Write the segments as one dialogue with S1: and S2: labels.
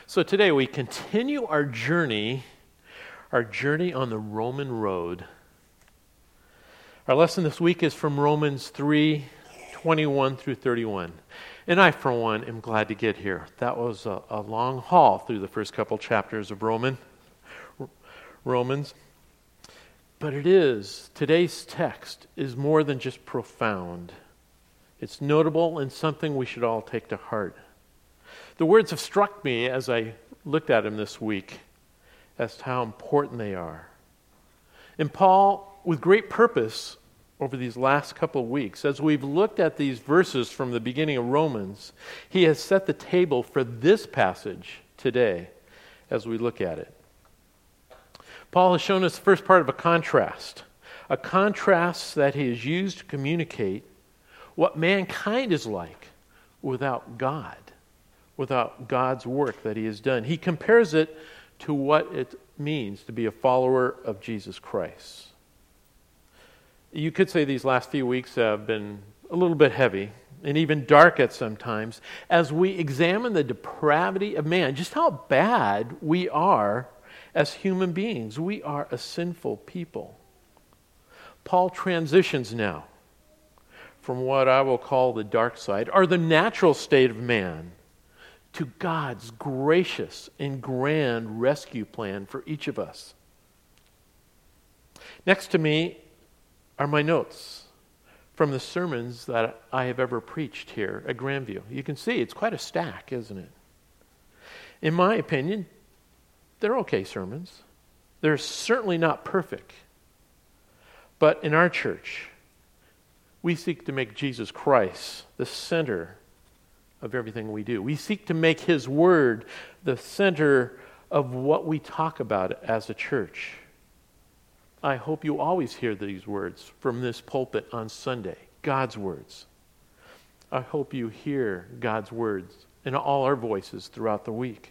S1: So today we continue our journey on the Roman road. Our lesson this week is from Romans 3:21 through 31. And I, for one, am glad to get here. That was a long haul through the first couple chapters of Romans. But today's text is more than just profound. It's notable and something we should all take to heart. The words have struck me as I looked at them this week as to how important they are. And Paul, with great purpose over these last couple of weeks, as we've looked at these verses from the beginning of Romans, he has set the table for this passage today as we look at it. Paul has shown us the first part of a contrast that he has used to communicate what mankind is like without God. Without God's work that he has done. He compares it to what it means to be a follower of Jesus Christ. You could say these last few weeks have been a little bit heavy and even dark at some times as we examine the depravity of man, just how bad we are as human beings. We are a sinful people. Paul transitions now from what I will call the dark side, or the natural state of man, to God's gracious and grand rescue plan for each of us. Next to me are my notes from the sermons that I have ever preached here at Grandview. You can see it's quite a stack, isn't it? In my opinion, they're okay sermons. They're certainly not perfect. But in our church, we seek to make Jesus Christ the center of everything we do. We seek to make His Word the center of what we talk about as a church. I hope you always hear these words from this pulpit on Sunday, God's words. I hope you hear God's words in all our voices throughout the week.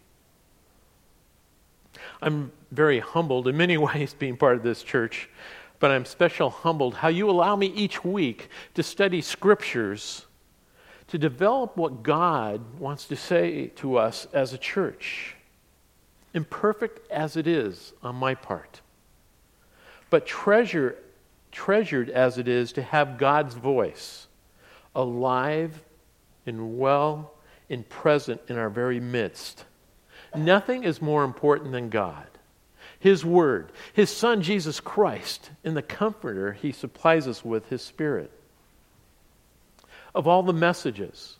S1: I'm very humbled in many ways being part of this church, but I'm especially humbled how you allow me each week to study scriptures to develop what God wants to say to us as a church, imperfect as it is on my part, but treasured as it is to have God's voice alive and well and present in our very midst. Nothing is more important than God, His Word, His Son Jesus Christ, and the Comforter He supplies us with, His Spirit. Of all the messages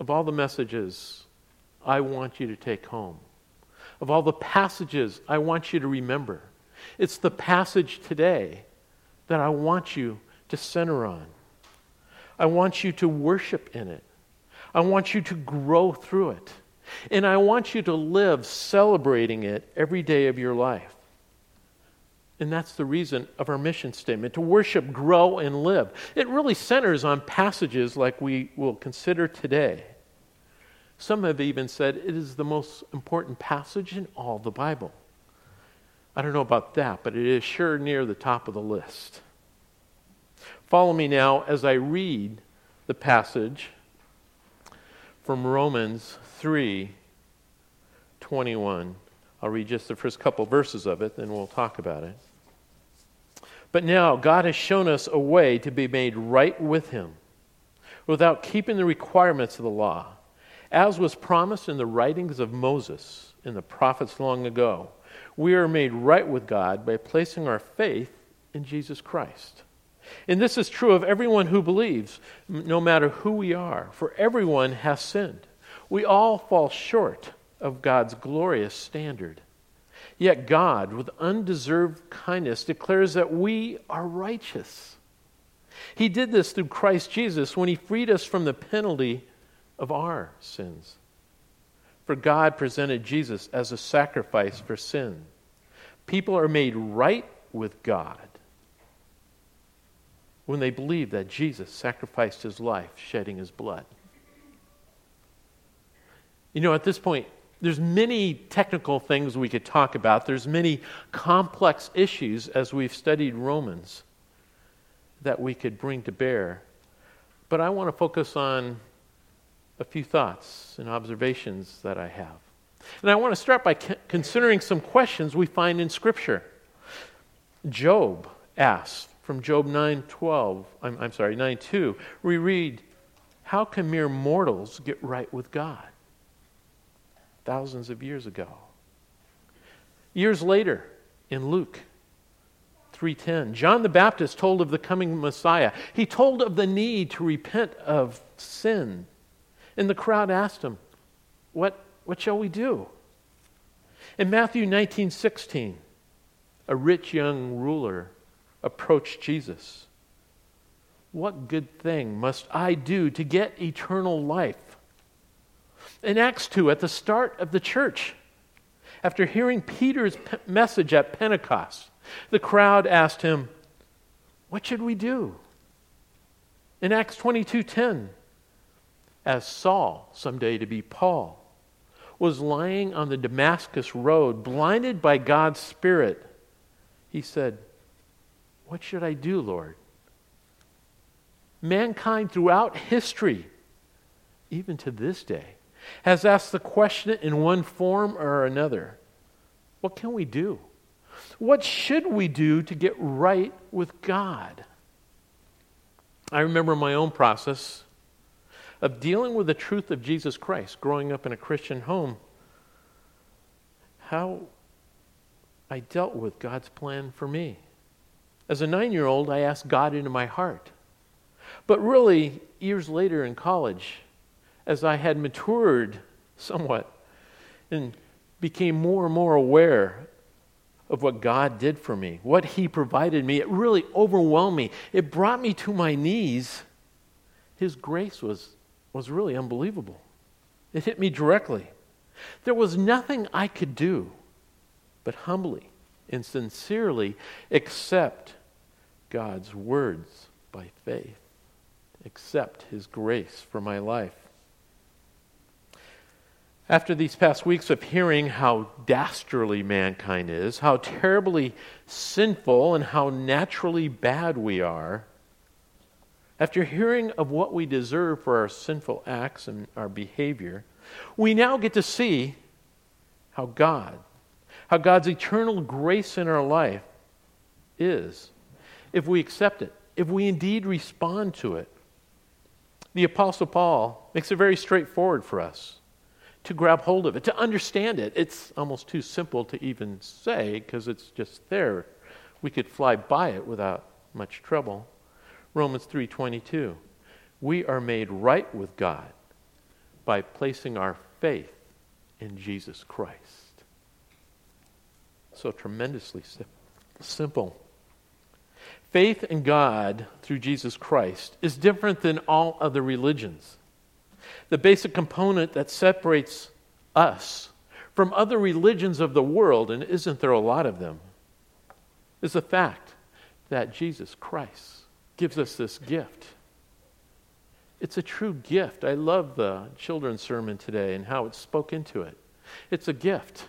S1: I want you to take home, of all the passages I want you to remember, it's the passage today that I want you to center on. I want you to worship in it. I want you to grow through it. And I want you to live celebrating it every day of your life. And that's the reason of our mission statement, to worship, grow, and live. It really centers on passages like we will consider today. Some have even said it is the most important passage in all the Bible. I don't know about that, but it is sure near the top of the list. Follow me now as I read the passage from Romans 3:21. I'll read just the first couple verses of it, then we'll talk about it. But now God has shown us a way to be made right with Him without keeping the requirements of the law, as was promised in the writings of Moses and the prophets long ago. We are made right with God by placing our faith in Jesus Christ. And this is true of everyone who believes, no matter who we are, for everyone has sinned. We all fall short of God's glorious standard. Yet God, with undeserved kindness, declares that we are righteous. He did this through Christ Jesus when He freed us from the penalty of our sins. For God presented Jesus as a sacrifice for sin. People are made right with God when they believe that Jesus sacrificed His life, shedding His blood. You know, at this point, there's many technical things we could talk about. There's many complex issues as we've studied Romans that we could bring to bear. But I want to focus on a few thoughts and observations that I have. And I want to start by considering some questions we find in Scripture. Job asks, from Job 9:2, we read, how can mere mortals get right with God? Thousands of years ago. Years later, in Luke 3:10, John the Baptist told of the coming Messiah. He told of the need to repent of sin. And the crowd asked him, what shall we do? In Matthew 19:16, a rich young ruler approached Jesus. What good thing must I do to get eternal life? In Acts 2, at the start of the church, after hearing Peter's message at Pentecost, the crowd asked him, what should we do? In Acts 22:10, as Saul, someday to be Paul, was lying on the Damascus road, blinded by God's Spirit, he said, what should I do, Lord? Mankind throughout history, even to this day, has asked the question in one form or another. What can we do? What should we do to get right with God? I remember my own process of dealing with the truth of Jesus Christ, growing up in a Christian home, how I dealt with God's plan for me. As a 9-year-old, I asked God into my heart. But really, years later in college, as I had matured somewhat and became more and more aware of what God did for me, what He provided me, it really overwhelmed me. It brought me to my knees. His grace was really unbelievable. It hit me directly. There was nothing I could do but humbly and sincerely accept God's words by faith, accept His grace for my life. After these past weeks of hearing how dastardly mankind is, how terribly sinful and how naturally bad we are, after hearing of what we deserve for our sinful acts and our behavior, we now get to see how God's eternal grace in our life is, if we accept it, if we indeed respond to it. The Apostle Paul makes it very straightforward for us to grab hold of it, to understand it. It's almost too simple to even say because it's just there. We could fly by it without much trouble. Romans 3:22. We are made right with God by placing our faith in Jesus Christ. So tremendously simple. Faith in God through Jesus Christ is different than all other religions. The basic component that separates us from other religions of the world, and isn't there a lot of them, is the fact that Jesus Christ gives us this gift. It's a true gift. I love the children's sermon today and how it spoke into it. It's a gift.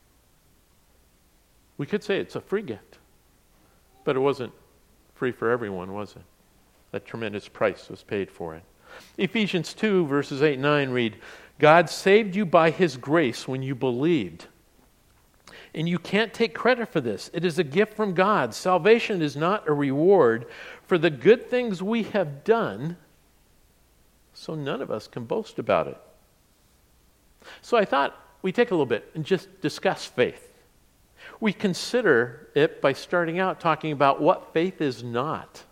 S1: We could say it's a free gift, but it wasn't free for everyone, was it? That tremendous price was paid for it. Ephesians 2, verses 8 and 9 read, God saved you by His grace when you believed. And you can't take credit for this. It is a gift from God. Salvation is not a reward for the good things we have done, so none of us can boast about it. So I thought we'd take a little bit and just discuss faith. We consider it by starting out talking about what faith is not.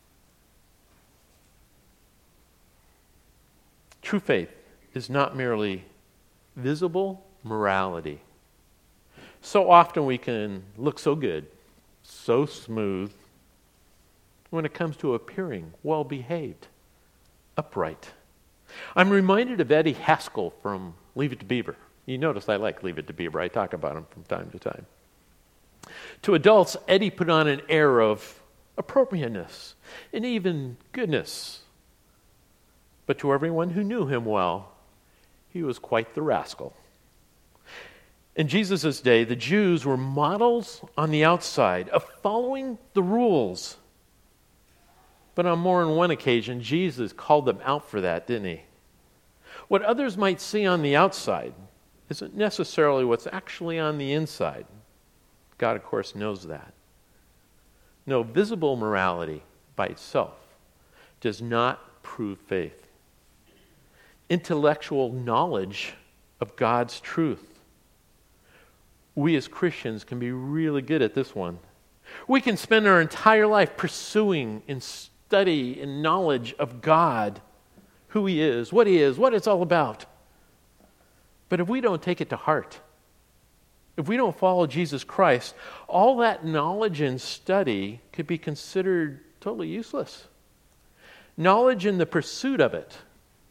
S1: True faith is not merely visible morality. So often we can look so good, so smooth, when it comes to appearing well-behaved, upright. I'm reminded of Eddie Haskell from Leave It to Beaver. You notice I like Leave It to Beaver. I talk about him from time to time. To adults, Eddie put on an air of appropriateness and even goodness. But to everyone who knew him well, he was quite the rascal. In Jesus' day, the Jews were models on the outside of following the rules. But on more than one occasion, Jesus called them out for that, didn't he? What others might see on the outside isn't necessarily what's actually on the inside. God, of course, knows that. No, visible morality by itself does not prove faith. Intellectual knowledge of God's truth. We as Christians can be really good at this one. We can spend our entire life pursuing and study and knowledge of God, who He is, what it's all about. But if we don't take it to heart, if we don't follow Jesus Christ, all that knowledge and study could be considered totally useless. Knowledge and the pursuit of it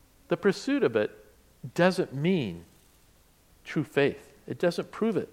S1: doesn't mean true faith. It doesn't prove it.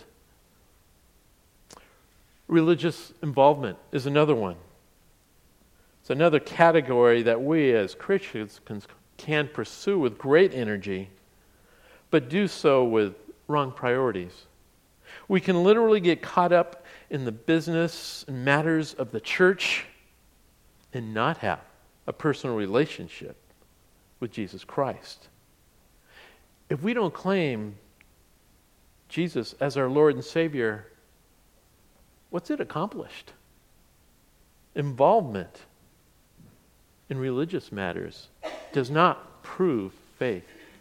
S1: Religious involvement is another one. It's another category that we as Christians can pursue with great energy, but do so with wrong priorities. We can literally get caught up in the business and matters of the church and not have a personal relationship with Jesus Christ. If we don't claim Jesus as our Lord and Savior, what's it accomplished? Involvement in religious matters does not prove faith.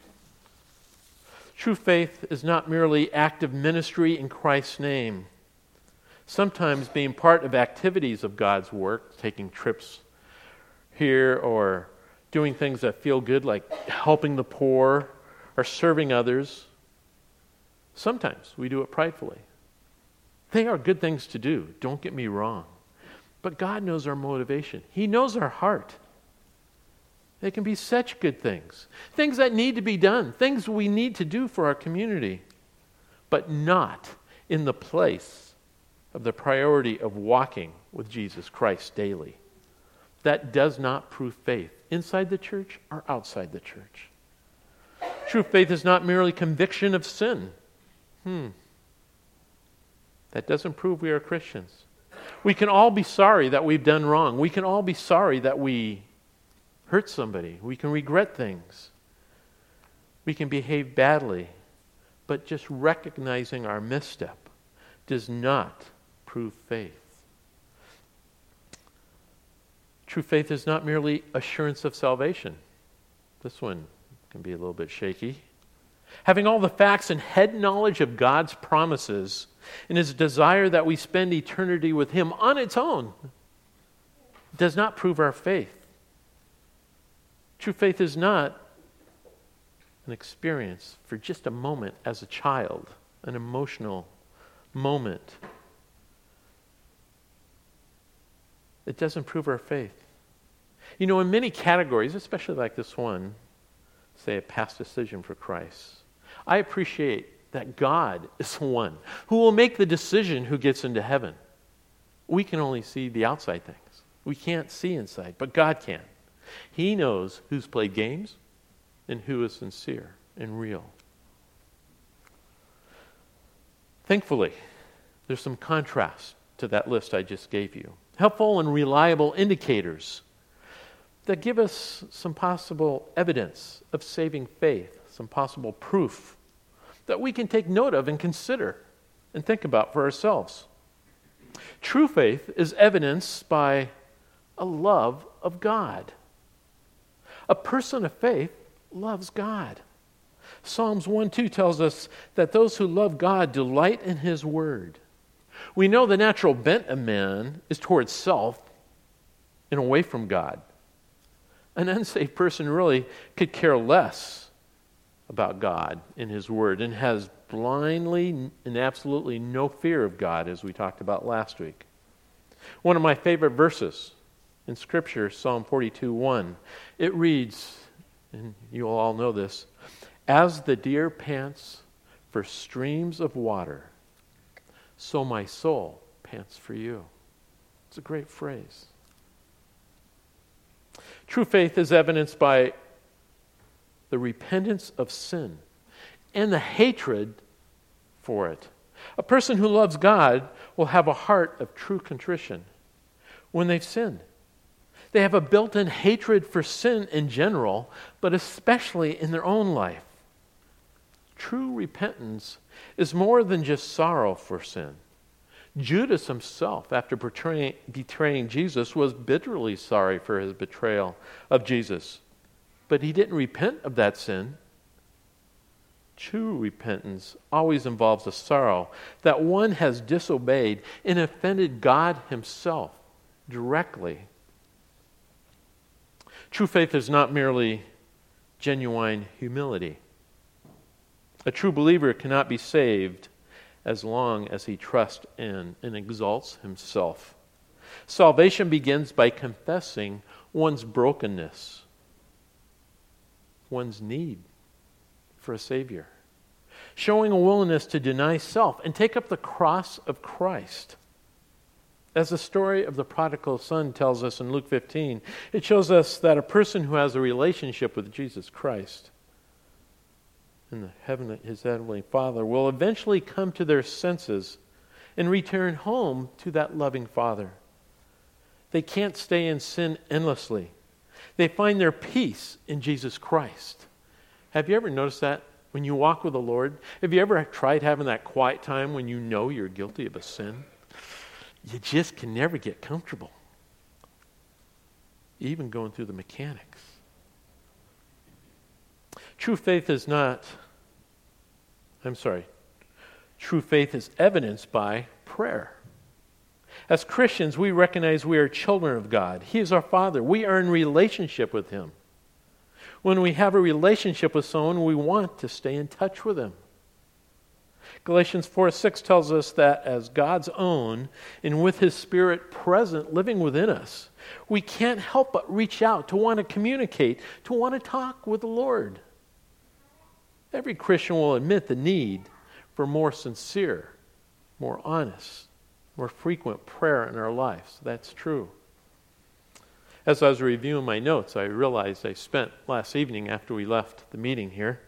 S1: True faith is not merely active ministry in Christ's name. Sometimes being part of activities of God's work, taking trips here or doing things that feel good like helping the poor or serving others. Sometimes we do it pridefully. They are good things to do, don't get me wrong. But God knows our motivation. He knows our heart. They can be such good things. Things that need to be done. Things we need to do for our community. But not in the place of the priority of walking with Jesus Christ daily. That does not prove faith inside the church or outside the church. True faith is not merely conviction of sin. That doesn't prove we are Christians. We can all be sorry that we've done wrong. We can all be sorry that we hurt somebody. We can regret things. We can behave badly. But just recognizing our misstep does not prove faith. True faith is not merely assurance of salvation. This one can be a little bit shaky. Having all the facts and head knowledge of God's promises and His desire that we spend eternity with Him on its own does not prove our faith. True faith is not an experience for just a moment as a child, an emotional moment. It doesn't prove our faith. You know, in many categories, especially like this one, say a past decision for Christ, I appreciate that God is the one who will make the decision who gets into heaven. We can only see the outside things. We can't see inside, but God can. He knows who's played games and who is sincere and real. Thankfully, there's some contrast to that list I just gave you. Helpful and reliable indicators that give us some possible evidence of saving faith, some possible proof that we can take note of and consider and think about for ourselves. True faith is evidenced by a love of God. A person of faith loves God. Psalms 1:2 tells us that those who love God delight in His word. We know the natural bent of man is towards self and away from God. An unsaved person really could care less about God and His word and has blindly and absolutely no fear of God, as we talked about last week. One of my favorite verses in Scripture, Psalm 42:1, it reads, and you all know this, "As the deer pants for streams of water, so my soul pants for you." It's a great phrase. True faith is evidenced by the repentance of sin and the hatred for it. A person who loves God will have a heart of true contrition when they've sinned. They have a built-in hatred for sin in general, but especially in their own life. True repentance is more than just sorrow for sin. Judas himself, after betraying Jesus, was bitterly sorry for his betrayal of Jesus. But he didn't repent of that sin. True repentance always involves a sorrow that one has disobeyed and offended God himself directly. True faith is not merely genuine humility. A true believer cannot be saved as long as he trusts in and exalts himself. Salvation begins by confessing one's brokenness, one's need for a Savior, showing a willingness to deny self and take up the cross of Christ. As the story of the prodigal son tells us in Luke 15, it shows us that a person who has a relationship with Jesus Christ and his heavenly Father will eventually come to their senses and return home to that loving Father. They can't stay in sin endlessly. They find their peace in Jesus Christ. Have you ever noticed that when you walk with the Lord? Have you ever tried having that quiet time when you know you're guilty of a sin? You just can never get comfortable, even going through the mechanics. True faith is evidenced by prayer. As Christians, we recognize we are children of God. He is our Father. We are in relationship with Him. When we have a relationship with someone, we want to stay in touch with Him. Galatians 4:6 tells us that as God's own, and with His Spirit present, living within us, we can't help but reach out to want to communicate, to want to talk with the Lord. Every Christian will admit the need for more sincere, more honest, more frequent prayer in our lives. That's true. As I was reviewing my notes, I realized I spent last evening after we left the meeting here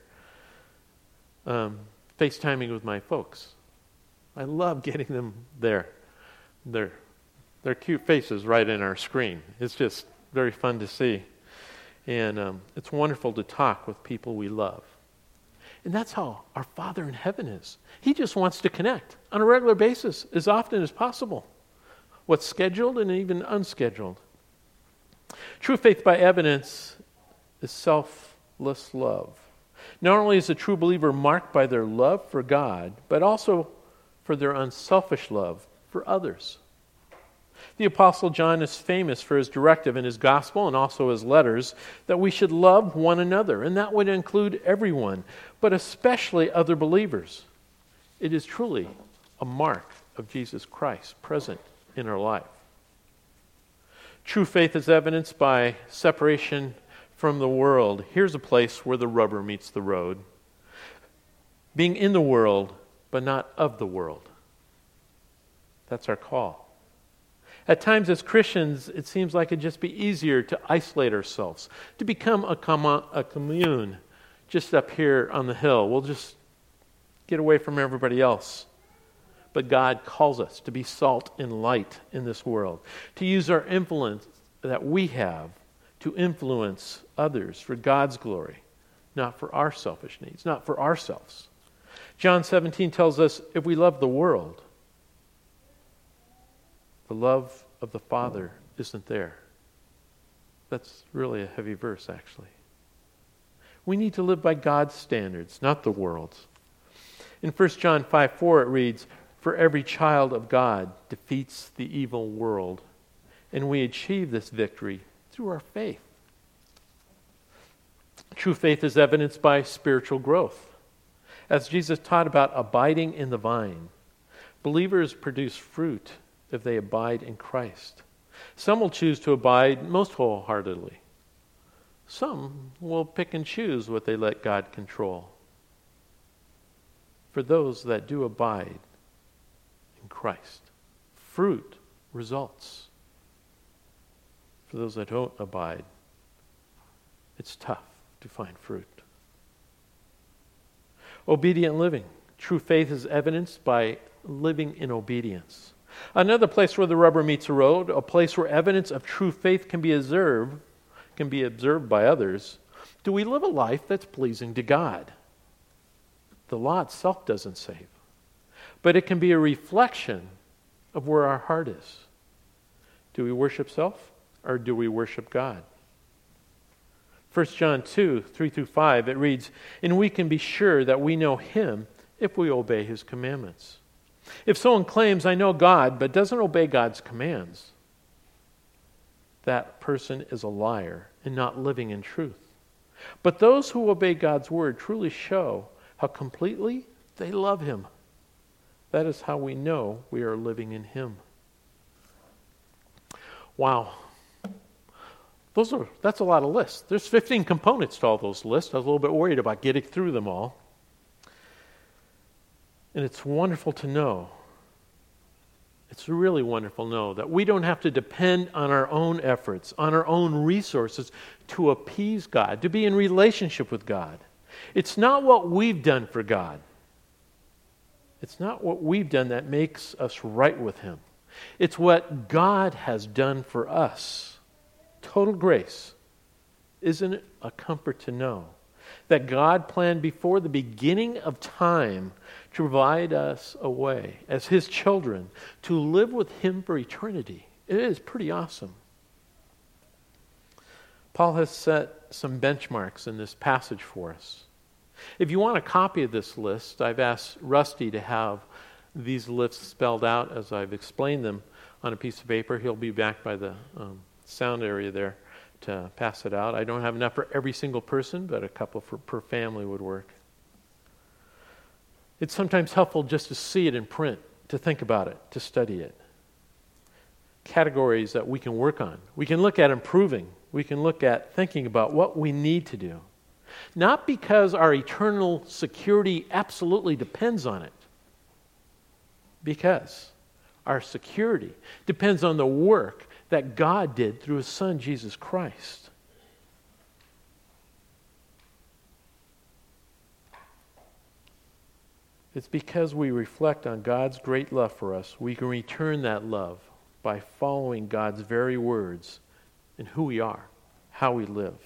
S1: FaceTiming with my folks. I love getting them there. Their cute faces right in our screen. It's just very fun to see. And it's wonderful to talk with people we love. And that's how our Father in heaven is. He just wants to connect on a regular basis as often as possible. What's scheduled and even unscheduled. True faith by evidence is selfless love. Not only is a true believer marked by their love for God, but also for their unselfish love for others. The Apostle John is famous for his directive in his gospel and also his letters that we should love one another, and that would include everyone, but especially other believers. It is truly a mark of Jesus Christ present in our life. True faith is evidenced by separation from the world. Here's a place where the rubber meets the road. Being in the world, but not of the world. That's our call. At times as Christians, it seems like it'd just be easier to isolate ourselves, to become a commune just up here on the hill. We'll just get away from everybody else. But God calls us to be salt and light in this world, to use our influence that we have to influence others for God's glory, not for our selfish needs, not for ourselves. John 17 tells us if we love the world, the love of the Father isn't there. That's really a heavy verse, actually. We need to live by God's standards, not the world's. In 1 John 5:4 it reads, "For every child of God defeats the evil world, and we achieve this victory through our faith." True faith is evidenced by spiritual growth. As Jesus taught about abiding in the vine, believers produce fruit if they abide in Christ. Some will choose to abide most wholeheartedly. Some will pick and choose what they let God control. For those that do abide in Christ, fruit results. For those that don't abide, it's tough to find fruit. Obedient living. True faith is evidenced by living in obedience. Another place where the rubber meets the road, a place where evidence of true faith can be observed by others. Do we live a life that's pleasing to God? The law itself doesn't save. But it can be a reflection of where our heart is. Do we worship self or do we worship God? 1 John 2, 3 through 5, it reads, "And we can be sure that we know Him if we obey His commandments. If someone claims, 'I know God,' but doesn't obey God's commands, that person is a liar and not living in truth. But those who obey God's word truly show how completely they love Him. That is how we know we are living in Him." Wow. That's a lot of lists. There's 15 components to all those lists. I was a little bit worried about getting through them all. And it's wonderful to know. It's really wonderful to know that we don't have to depend on our own efforts, on our own resources to appease God, to be in relationship with God. It's not what we've done for God. It's not what we've done that makes us right with Him. It's what God has done for us. Total grace. Isn't it a comfort to know that God planned before the beginning of time to provide us a way as His children to live with Him for eternity? It is pretty awesome. Paul has set some benchmarks in this passage for us. If you want a copy of this list, I've asked Rusty to have these lists spelled out as I've explained them on a piece of paper. He'll be back by the sound area there to pass it out. I don't have enough for every single person, but a couple per family would work. It's sometimes helpful just to see it in print, to think about it, to study it. Categories that we can work on. We can look at improving. We can look at thinking about what we need to do. Not because our eternal security absolutely depends on it. Because our security depends on the work that God did through His Son, Jesus Christ. It's because we reflect on God's great love for us, we can return that love by following God's very words in who we are, how we live.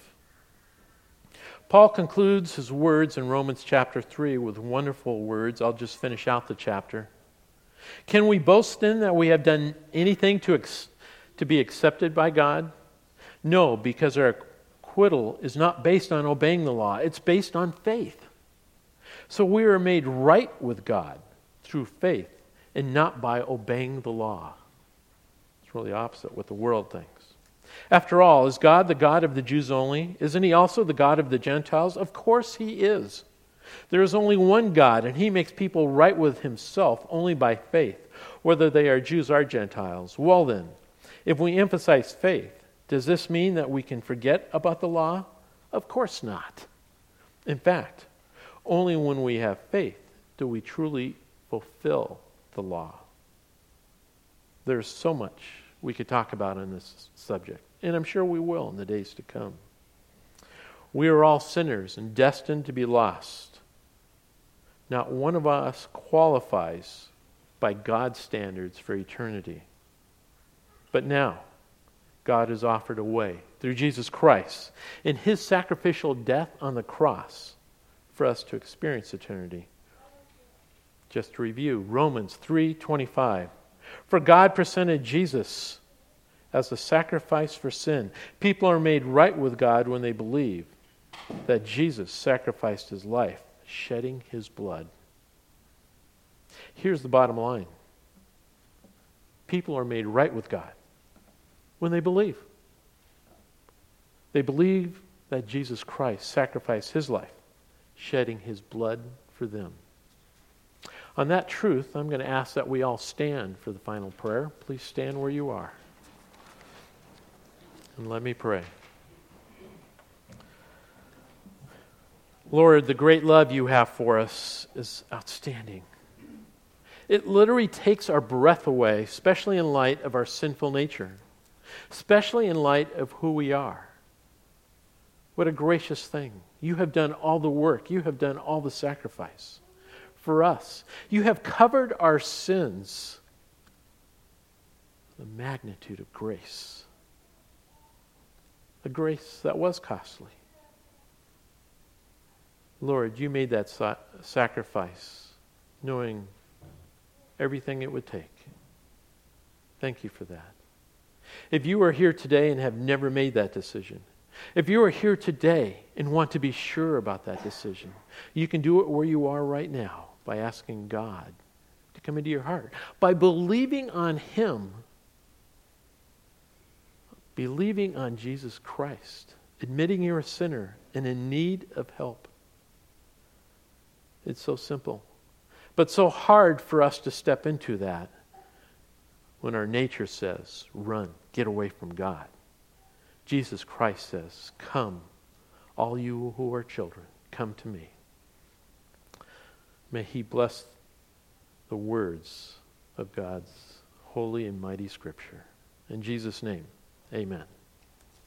S1: Paul concludes his words in Romans chapter 3 with wonderful words. I'll just finish out the chapter. "Can we boast then that we have done anything to be accepted by God? No, because our acquittal is not based on obeying the law. It's based on faith. So we are made right with God through faith and not by obeying the law." It's really opposite what the world thinks. "After all, is God the God of the Jews only? Isn't He also the God of the Gentiles? Of course He is. There is only one God, and He makes people right with Himself only by faith, whether they are Jews or Gentiles. Well then, if we emphasize faith, does this mean that we can forget about the law? Of course not. In fact, only when we have faith do we truly fulfill the law." There's so much we could talk about on this subject, and I'm sure we will in the days to come. We are all sinners and destined to be lost. Not one of us qualifies by God's standards for eternity. But now, God has offered a way through Jesus Christ in His sacrificial death on the cross for us to experience eternity. Just to review, Romans 3:25. "For God presented Jesus as a sacrifice for sin. People are made right with God when they believe that Jesus sacrificed His life, shedding His blood." Here's the bottom line. People are made right with God when they believe. They believe that Jesus Christ sacrificed His life, shedding His blood for them. On that truth, I'm going to ask that we all stand for the final prayer. Please stand where you are. And let me pray. Lord, the great love You have for us is outstanding. It literally takes our breath away, especially in light of our sinful nature, especially in light of who we are. What a gracious thing. You have done all the work. You have done all the sacrifice for us. You have covered our sins. The magnitude of grace. A grace that was costly. Lord, you made that sacrifice knowing everything it would take. Thank you for that. If you are here today and have never made that decision, if you are here today and want to be sure about that decision, you can do it where you are right now by asking God to come into your heart. By believing on Him, believing on Jesus Christ, admitting you're a sinner and in need of help. It's so simple, but so hard for us to step into that when our nature says, run, get away from God. Jesus Christ says, come, all you who are children, come to me. May He bless the words of God's holy and mighty Scripture. In Jesus' name, amen.